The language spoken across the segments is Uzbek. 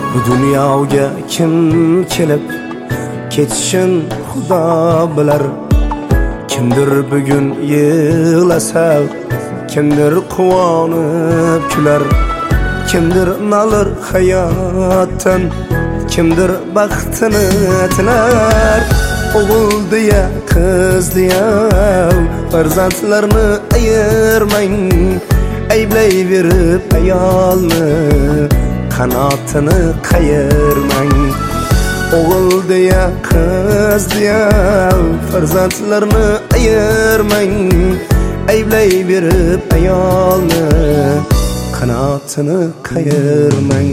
Bu dunyoga kim kelib ketişin Xudo bilar. Kimdir bugun yig'lasa, kimdir quvonib kular. Kimdir nalir hayotdan, kimdir baxtini tilar. O'g'il deya, qiz deya farzandlarni ayirmang. Ayblayverib ayolni qanotini qayirmang. O'g'il deya, qiz deya farzandlarni ayirmang. Ayblayverib ayolni qanotini qayirmang.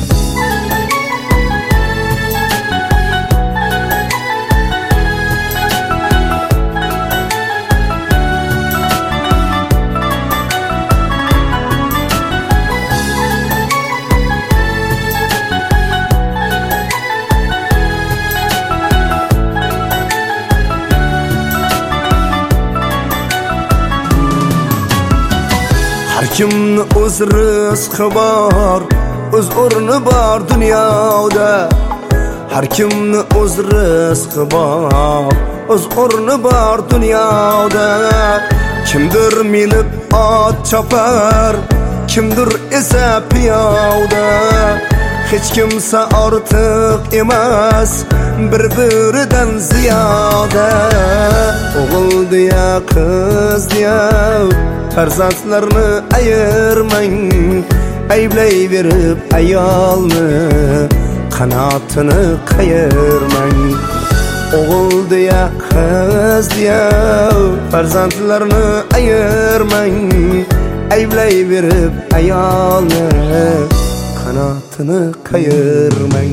Har kimni o'z rizqi bor, o'z o'rni bor dunyoda. Har kimni o'z rizqi bor, o'z o'rni bor dunyoda. Kimdir minib ot chopar, kimdir esa piyoda. Hech kimsa ortiq emas, bir-biridan ziyoda. O'g'il deya, qiz deya farzandlarni ayirmang. Ayblayverib ayolni qanotini qayirmang. O'g'il deya, qiz deya farzandlarni ayirmang. Ayblayverib ayolni qanotini qayirmang.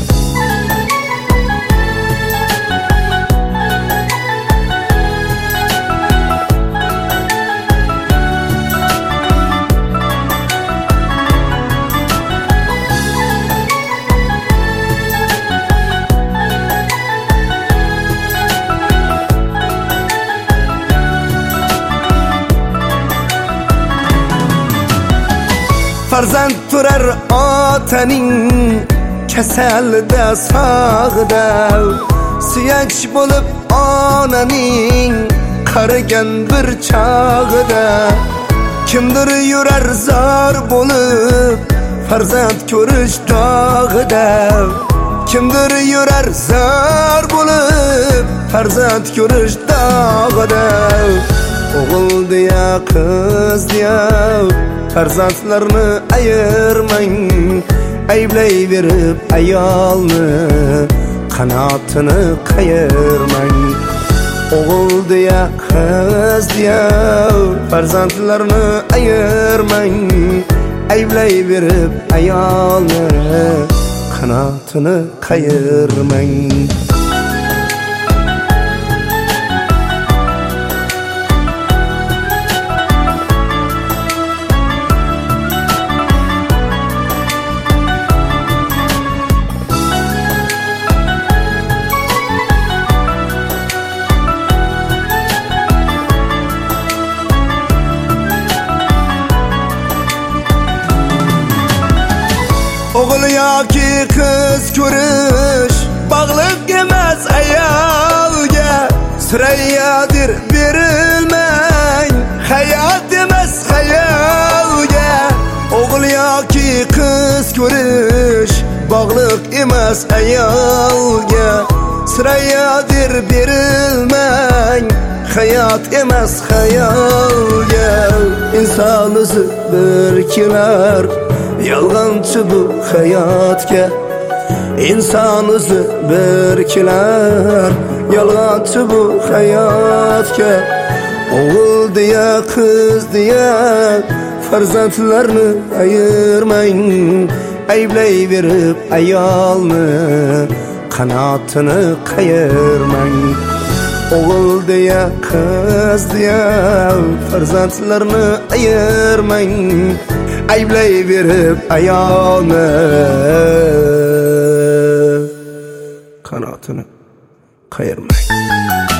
Farzand turar otaning kasalida sog'ida. Suyak bo'lib onaning qarigan bir chog'ida. Kimdir yurar zor bo'lib farzand ko'rish dog'ida. Kimdir yurar zor bo'lib farzand ko'rish dog'ida. O'g'il deya, qiz deya farzandlarni ayirmang. Ayblayverib ayolni qanotini qayirmang. O'g'il deya, qiz deya farzandlarni ayirmang. Ayblayverib ayolni qanotini qayirmang. O'g'il yoki qiz ko'rish bog'liq emas ayolga. Surayadir berilmang, hayot emas xayolga. O'g'il yoki qiz ko'rish bog'liq emas ayolga. Surayadir berilmang, hayot emas xayolga. Inson o'zi bir kelar, yolg'onchi bu hayotga. Inson o'zi bir kelar, yolg'onchi bu hayotga. O'g'il deya, qiz deya farzandlarni ayirmang. Ayblayverib ayolni qanotini qayirmang. O'g'il deya, qiz deya farzandlarni ayirmang. Ayblayverib ayolni qanotini qayirmang.